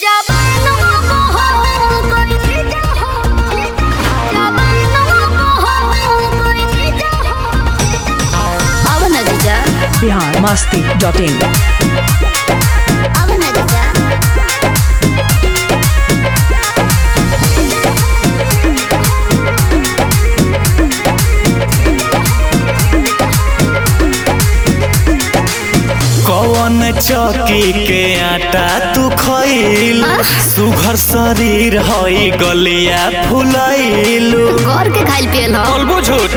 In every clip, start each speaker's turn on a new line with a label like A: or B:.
A: biharmasti.in
B: कौन चौकी के आटा तू खइल सुघर शरीर हई गलिया फुलैलू
C: घर के खाइल पियल हो
B: बोलबो झूठ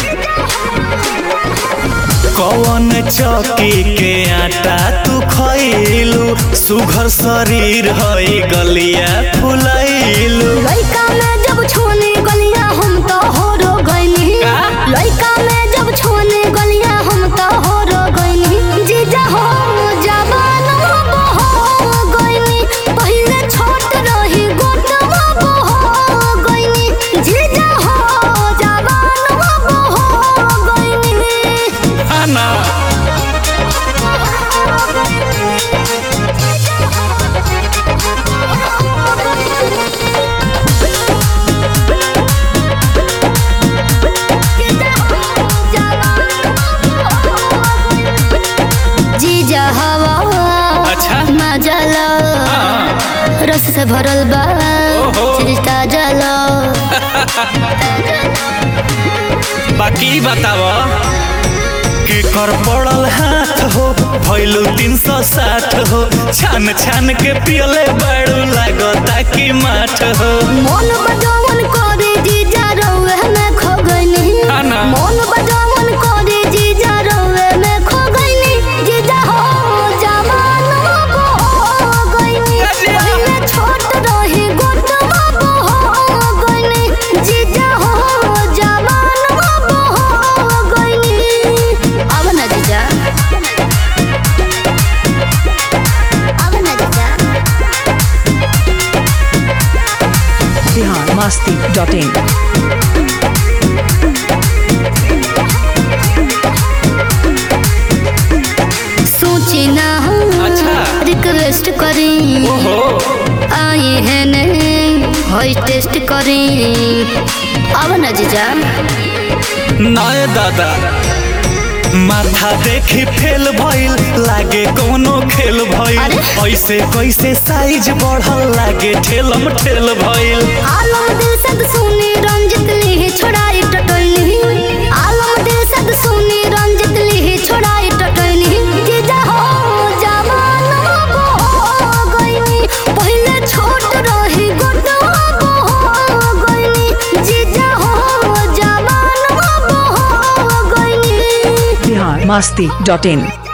B: कौन चौकी के आटा तू खइलू सुघर शरीर हई गलिया फुलैलू
C: लइका में जब छोने गलिया हम तो हो रो गइनी लइका में जब छोने गलिया हम तो हो रो गइनी जीजा हो जवान हो गइनी पहिले छोट रही गोटवा हो गइनी जीजा हो जवान हो गइनी
B: आना
C: जीजा हवा
B: अच्छा
C: मजा लो रस से भरल बा चिरिता जलो
B: बाकी बताव के कर पड़ल हाथ हो भइलू 360 हो छान छान के पियले बड़ू लागता कि माठ हो
C: मन बजावन करे जीजा रोवे में खो गइनी
B: आना।
C: मन बजावन करे जीजा रोवे में खो गइनी जीजा हो जवान हो गइनी पहिले छोट रही गोटवा हो गइनी जीजा हो जवान हो गइनी अब ना जीजा अब ना जीजा
A: biharmasti.in
C: सोची ना
B: अच्छा।
C: रिक्वेस्ट करी
B: ओहो
C: आई है नहीं होई टेस्ट करी अब ना जीजा
B: नाय दादा माथा देखी फेल भइल लागे कोनो खेल भइल
C: अरे?
B: ऐसे कैसे साइज बढ़ल लागे ठेलम ठेल भइल
C: आलम दिल सद सुनी रंजित ली छोड़ाई टटोली आलम दिल सद सुनी रंजित ली छोड़ाई टटोली जीजा हो जवान हो गइनी पहिले छोट रही गोटवा हो गइनी जीजा हो जवान हो गइनी
A: biharmasti.in